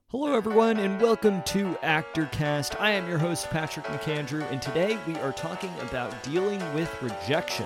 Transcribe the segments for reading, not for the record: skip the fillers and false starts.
Hello, everyone, and welcome to ActorCast. I am your host, Patrick McAndrew, and today we are talking about dealing with rejection.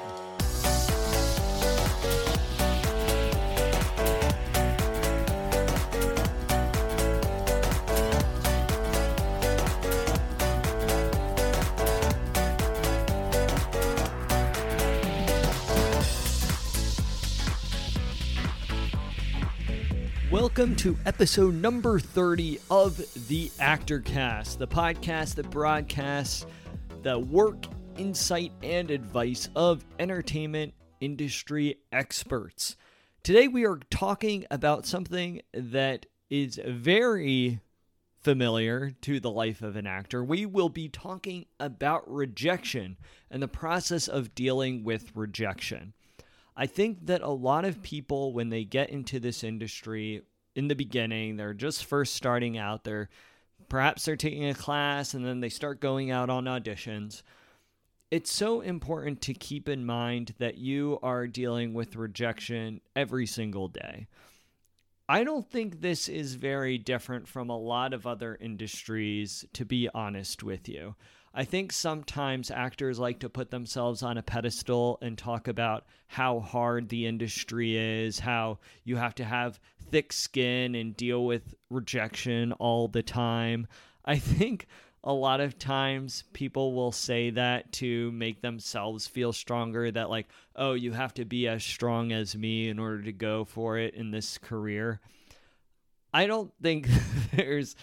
Welcome to episode number 30 of the ActorCast, the podcast that broadcasts the work, insight, and advice of entertainment industry experts. Today we are talking about something that is very familiar to the life of an actor. We will be talking about rejection and the process of dealing with rejection. I think that a lot of people, when they get into this industry in the beginning, they're just first starting out, perhaps they're taking a class and then they start going out on auditions. It's so important to keep in mind that you are dealing with rejection every single day. I don't think this is very different from a lot of other industries, to be honest with you. I think sometimes actors like to put themselves on a pedestal and talk about how hard the industry is, how you have to have thick skin and deal with rejection all the time. I think a lot of times people will say that to make themselves feel stronger, that like, oh, you have to be as strong as me in order to go for it in this career. I don't think there's,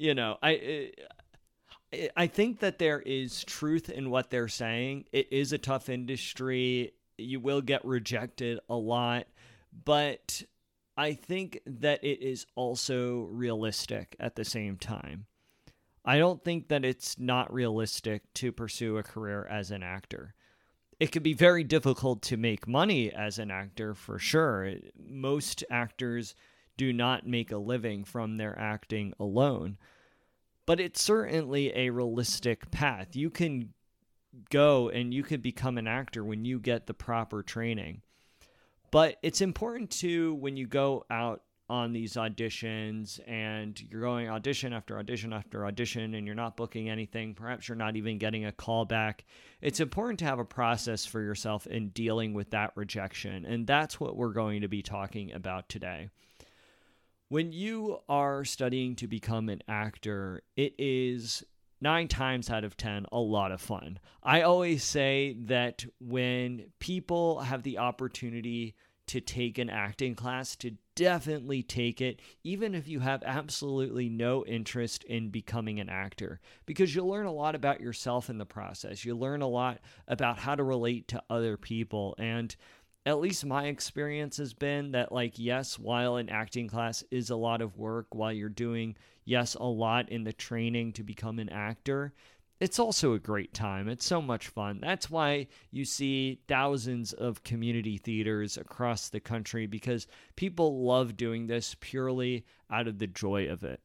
I think that there is truth in what they're saying. It is a tough industry. You will get rejected a lot, but I think that it is also realistic at the same time. I don't think that it's not realistic to pursue a career as an actor. It could be very difficult to make money as an actor, for sure. Most actors do not make a living from their acting alone. But it's certainly a realistic path. You can go and you can become an actor when you get the proper training. But it's important to, when you go out on these auditions and you're going audition after audition after audition and you're not booking anything, perhaps you're not even getting a call back, it's important to have a process for yourself in dealing with that rejection. And that's what we're going to be talking about today. When you are studying to become an actor, it is 9 times out of 10 a lot of fun. I always say that when people have the opportunity to take an acting class, to definitely take it, even if you have absolutely no interest in becoming an actor, because you'll learn a lot about yourself in the process. You learn a lot about how to relate to other people, and at least my experience has been that, yes, while an acting class is a lot of work, while you're doing, a lot in the training to become an actor, it's also a great time. It's so much fun. That's why you see thousands of community theaters across the country, because people love doing this purely out of the joy of it.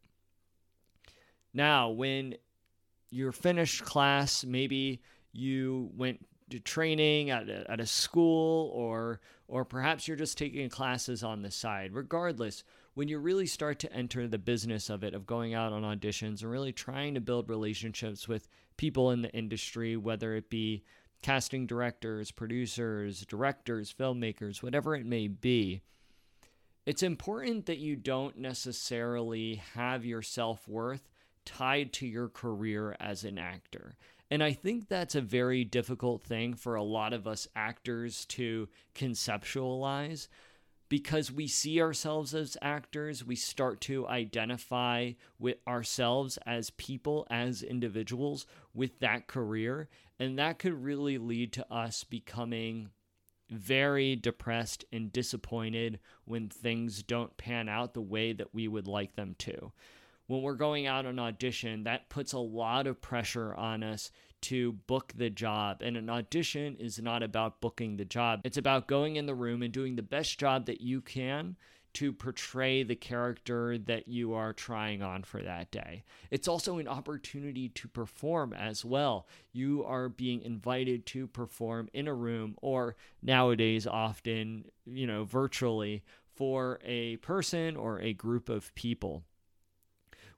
Now, when you're finished class, maybe you went to training at a school, or perhaps you're just taking classes on the side. Regardless, when you really start to enter the business of it, of going out on auditions and really trying to build relationships with people in the industry, whether it be casting directors, producers, directors, filmmakers, whatever it may be, it's important that you don't necessarily have your self-worth tied to your career as an actor. And I think that's a very difficult thing for a lot of us actors to conceptualize, because we see ourselves as actors. We start to identify with ourselves as people, as individuals with that career. And that could really lead to us becoming very depressed and disappointed when things don't pan out the way that we would like them to. When we're going out on audition, that puts a lot of pressure on us to book the job. And an audition is not about booking the job. It's about going in the room and doing the best job that you can to portray the character that you are trying on for that day. It's also an opportunity to perform as well. You are being invited to perform in a room, or nowadays often, virtually, for a person or a group of people.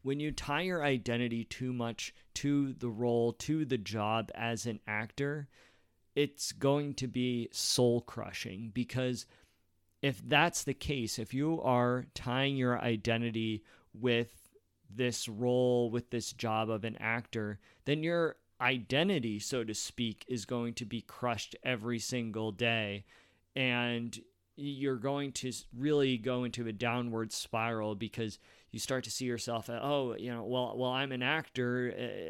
When you tie your identity too much to the role, to the job as an actor, it's going to be soul crushing, because if that's the case, if you are tying your identity with this role, with this job of an actor, then your identity, so to speak, is going to be crushed every single day. And you're going to really go into a downward spiral, because you start to see yourself as, well, I'm an actor.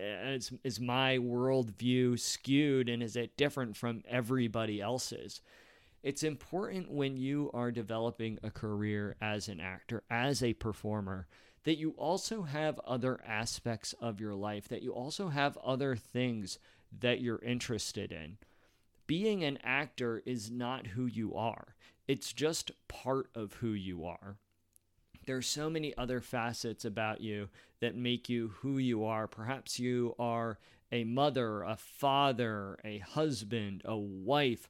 Is my worldview skewed, and is it different from everybody else's? It's important when you are developing a career as an actor, as a performer, that you also have other aspects of your life, that you also have other things that you're interested in. Being an actor is not who you are. It's just part of who you are. There's so many other facets about you that make you who you are. Perhaps you are a mother, a father, a husband, a wife,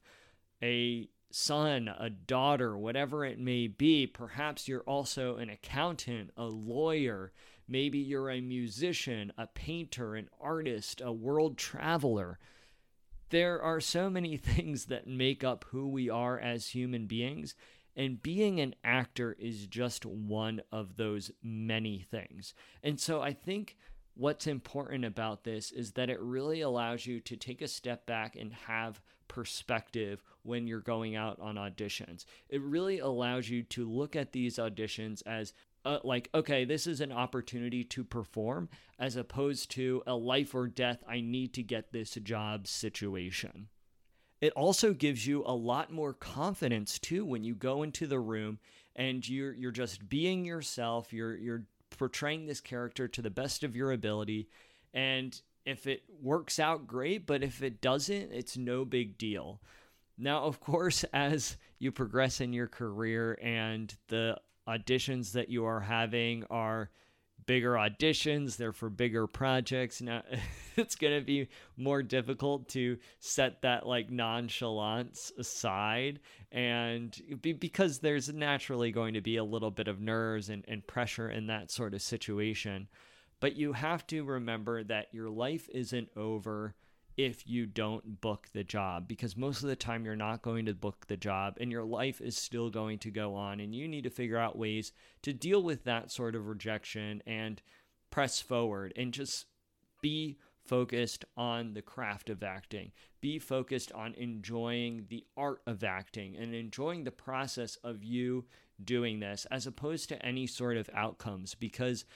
a son, a daughter, whatever it may be. Perhaps you're also an accountant, a lawyer. Maybe you're a musician, a painter, an artist, a world traveler. There are so many things that make up who we are as human beings, and being an actor is just one of those many things. And so I think what's important about this is that it really allows you to take a step back and have perspective when you're going out on auditions. It really allows you to look at these auditions as okay, this is an opportunity to perform, as opposed to a life or death, I need to get this job situation. It also gives you a lot more confidence too when you go into the room and you're just being yourself. You're portraying this character to the best of your ability, and if it works out, great, but if it doesn't, it's no big deal. Now, of course, as you progress in your career and the auditions that you are having are bigger auditions, they're for bigger projects. Now, it's going to be more difficult to set that nonchalance aside, and because there's naturally going to be a little bit of nerves and pressure in that sort of situation. But you have to remember that your life isn't over if you don't book the job, because most of the time you're not going to book the job, and your life is still going to go on, and you need to figure out ways to deal with that sort of rejection and press forward and just be focused on the craft of acting. Be focused on enjoying the art of acting and enjoying the process of you doing this, as opposed to any sort of outcomes, because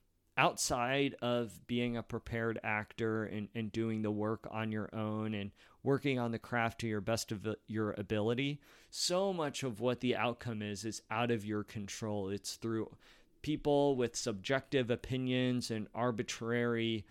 outside of being a prepared actor and doing the work on your own and working on the craft to your best of your ability, so much of what the outcome is out of your control. It's through people with subjective opinions and arbitrary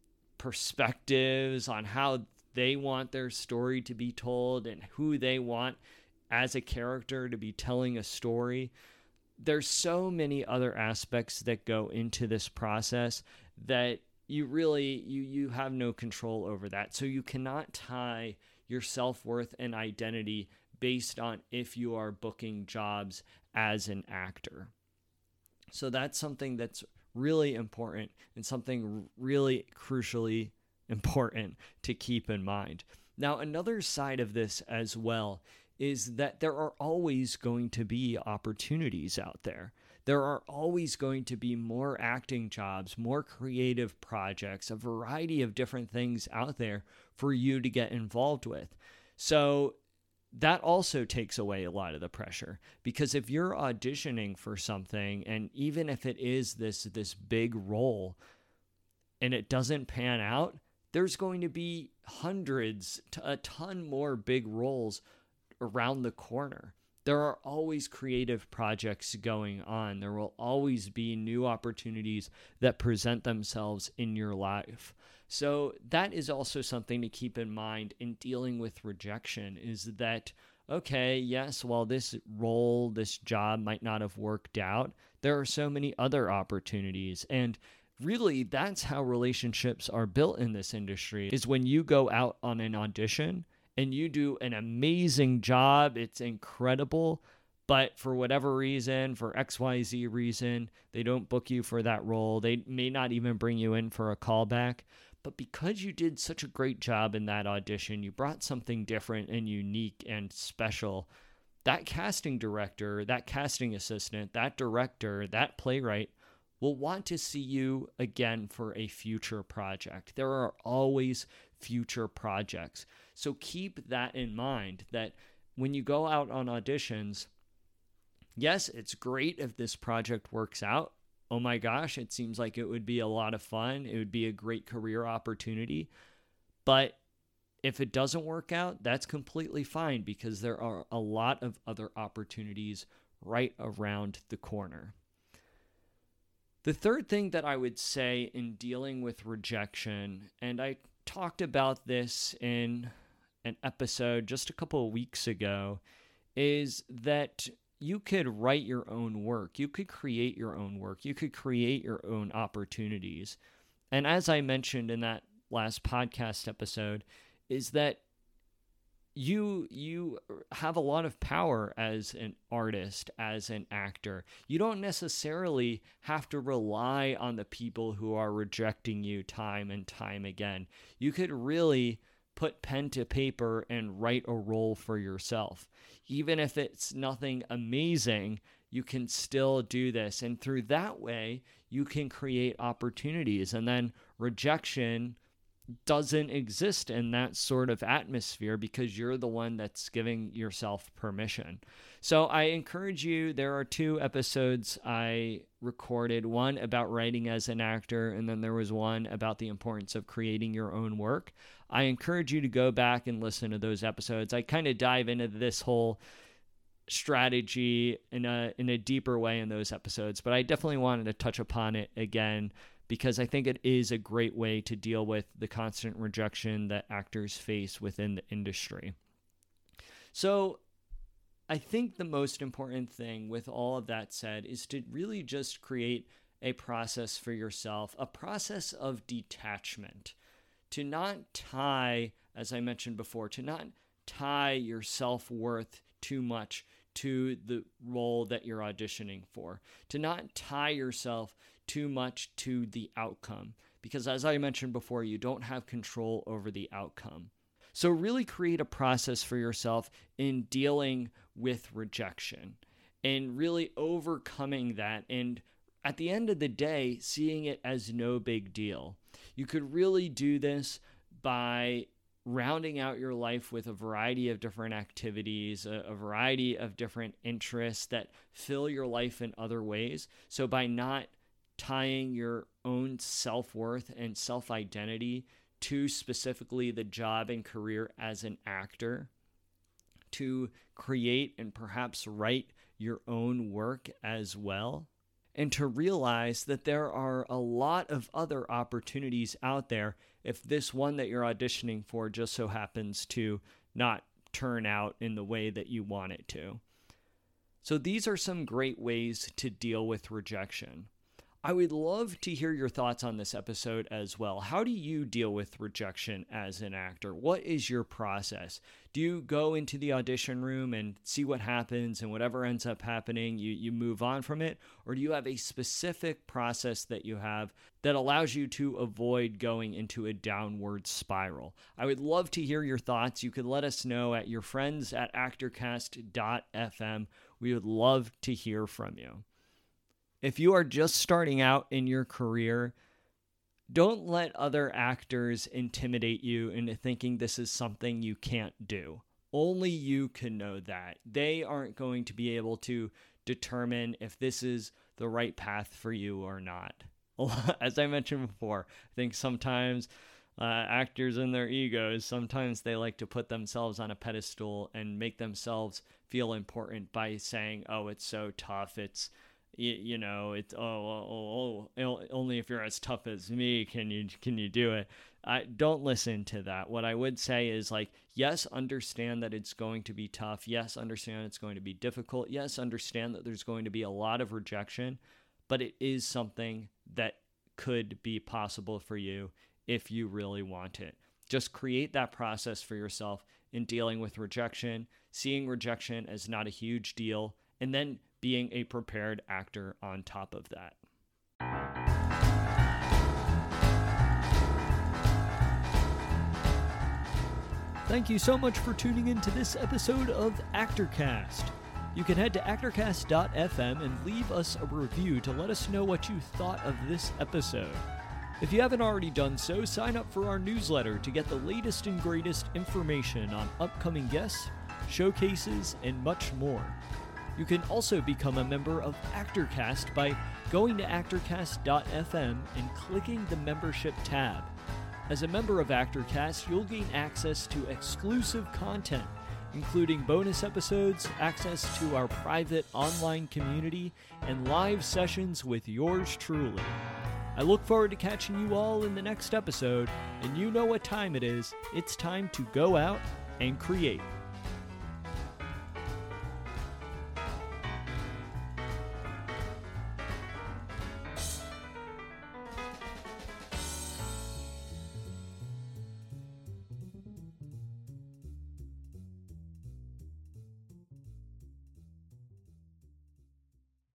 perspectives on how they want their story to be told and who they want as a character to be telling a story. There's so many other aspects that go into this process that you really, you have no control over that. So you cannot tie your self-worth and identity based on if you are booking jobs as an actor. So that's something that's really important and something really crucially important to keep in mind. Now, another side of this as well is that there are always going to be opportunities out there. There are always going to be more acting jobs, more creative projects, a variety of different things out there for you to get involved with. So that also takes away a lot of the pressure, because if you're auditioning for something, and even if it is this big role and it doesn't pan out, there's going to be hundreds to a ton more big roles around the corner. There are always creative projects going on. There will always be new opportunities that present themselves in your life. So that is also something to keep in mind in dealing with rejection, is that, okay, yes, while this role, this job might not have worked out, there are so many other opportunities. And really, that's how relationships are built in this industry, is when you go out on an audition and you do an amazing job, it's incredible, but for whatever reason, for XYZ reason, they don't book you for that role. They may not even bring you in for a callback. But because you did such a great job in that audition, you brought something different and unique and special, that casting director, that casting assistant, that director, that playwright will want to see you again for a future project. There are always future projects. So keep that in mind, that when you go out on auditions, yes, it's great if this project works out. Oh my gosh, it seems like it would be a lot of fun. It would be a great career opportunity. But if it doesn't work out, that's completely fine, because there are a lot of other opportunities right around the corner. The third thing that I would say in dealing with rejection, and I talked about this in an episode just a couple of weeks ago, is that you could write your own work. You could create your own work. You could create your own opportunities. And as I mentioned in that last podcast episode, is that you have a lot of power as an artist, as an actor. You don't necessarily have to rely on the people who are rejecting you time and time again. You could really put pen to paper and write a role for yourself. Even if it's nothing amazing, you can still do this. And through that way, you can create opportunities. And then rejection doesn't exist in that sort of atmosphere, because you're the one that's giving yourself permission. So I encourage you, there are 2 episodes I recorded, one about writing as an actor, and then there was one about the importance of creating your own work. I encourage you to go back and listen to those episodes. I kind of dive into this whole strategy in a deeper way in those episodes, but I definitely wanted to touch upon it again, because I think it is a great way to deal with the constant rejection that actors face within the industry. So I think the most important thing with all of that said is to really just create a process for yourself, a process of detachment, to not tie, as I mentioned before, to not tie your self-worth too much to the role that you're auditioning for, to not tie yourself too much to the outcome, because as I mentioned before, you don't have control over the outcome. So really create a process for yourself in dealing with rejection and really overcoming that, and at the end of the day, seeing it as no big deal. You could really do this by rounding out your life with a variety of different activities, a variety of different interests that fill your life in other ways. So by not tying your own self-worth and self-identity to specifically the job and career as an actor, to create and perhaps write your own work as well, and to realize that there are a lot of other opportunities out there if this one that you're auditioning for just so happens to not turn out in the way that you want it to. So these are some great ways to deal with rejection. I would love to hear your thoughts on this episode as well. How do you deal with rejection as an actor? What is your process? Do you go into the audition room and see what happens, and whatever ends up happening, you move on from it? Or do you have a specific process that you have that allows you to avoid going into a downward spiral? I would love to hear your thoughts. You could let us know at your friends at actorcast.fm. We would love to hear from you. If you are just starting out in your career, don't let other actors intimidate you into thinking this is something you can't do. Only you can know that. They aren't going to be able to determine if this is the right path for you or not. As I mentioned before, I think sometimes actors in their egos, sometimes they like to put themselves on a pedestal and make themselves feel important by saying, oh, it's so tough, it's it's only if you're as tough as me can you do it. Don't listen to that. What I would say is, yes, understand that it's going to be tough. Yes, understand it's going to be difficult. Yes, understand that there's going to be a lot of rejection, but it is something that could be possible for you if you really want it. Just create that process for yourself in dealing with rejection, seeing rejection as not a huge deal, and then being a prepared actor on top of that. Thank you so much for tuning in to this episode of ActorCast. You can head to actorcast.fm and leave us a review to let us know what you thought of this episode. If you haven't already done so, sign up for our newsletter to get the latest and greatest information on upcoming guests, showcases, and much more. You can also become a member of ActorCast by going to actorcast.fm and clicking the membership tab. As a member of ActorCast, you'll gain access to exclusive content, including bonus episodes, access to our private online community, and live sessions with yours truly. I look forward to catching you all in the next episode, and you know what time it is. It's time to go out and create.